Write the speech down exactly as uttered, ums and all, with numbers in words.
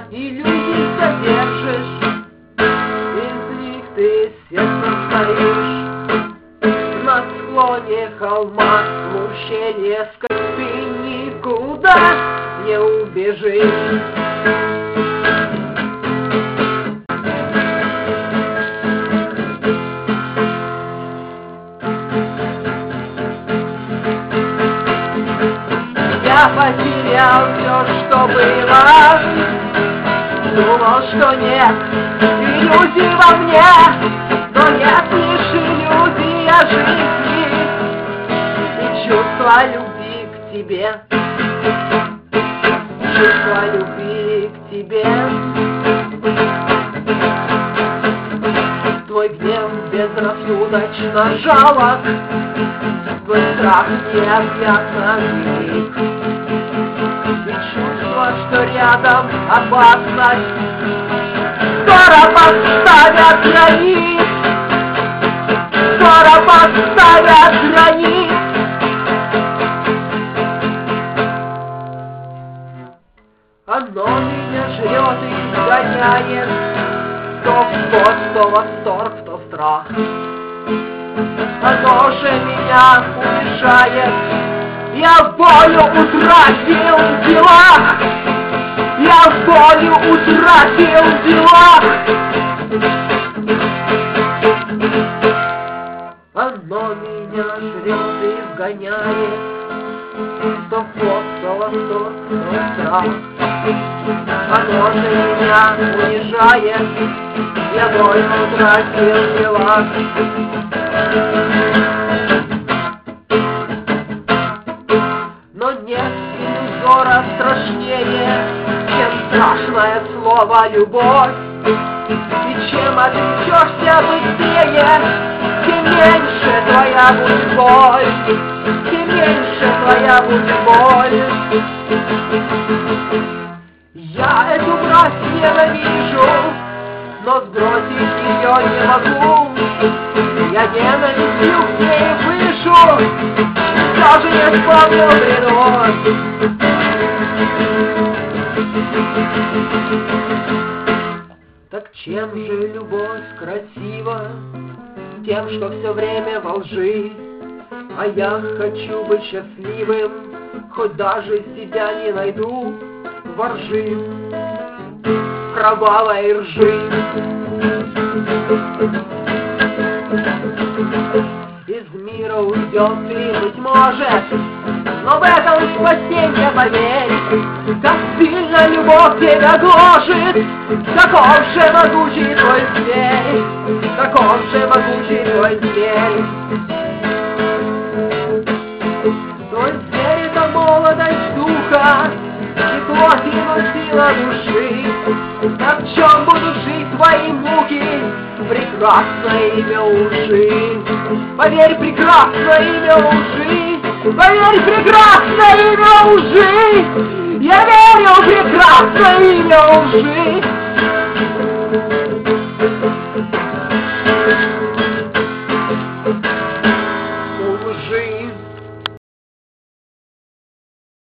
иллюзий содержишь, из них ты сердцем стоишь. На склоне холма смущение скрыть, ты никуда не убежишь. Я потерял все, что было, думал, что нет иллюзий во мне, но нет лишь иллюзия жизни и чувство любви к тебе, чувство любви к тебе. Твой гнев безрассудочно жалок, твой страх необъятно велик. И чувство, что рядом опасность, скоро поставят границ, скоро поставят границ. Оно меня жрет и гоняет, то вход, то восторг, то страх. Оно же меня унижает, я волю утратил в делах, я волю утратил в делах. Оно меня жрет и вгоняет, то вход, то восторг, то страх. Оно же меня унижает, я волю утратил в делах. Но нет иллюзора страшнее, чем страшное слово «любовь». И чем отречешься быстрее, тем меньше твоя будет боль, тем меньше твоя будет боль. Я эту власть ненавижу, но сбросить ее не могу. Я ненавистью к ней вышу, даже не вспомнил бреду. Так чем же любовь красива? Тем, что все время во лжи. А я хочу быть счастливым, хоть даже себя не найду во ржи, в кровавой ржи. Из мира уйдет ты, быть может, но в этом спасенье поверь. Как сильно любовь тебя гложет, каков же могучий твой зверь, каков же могучий твой зверь. Твой зверь — это молодость духа, и плоти, но сила души. А в чем будут жить твои муки? Прекрасное имя лжи. Поверь, прекрасное имя лжи. Поверь, прекрасное имя лжи. Я верю в прекрасное имя лжи. У лжи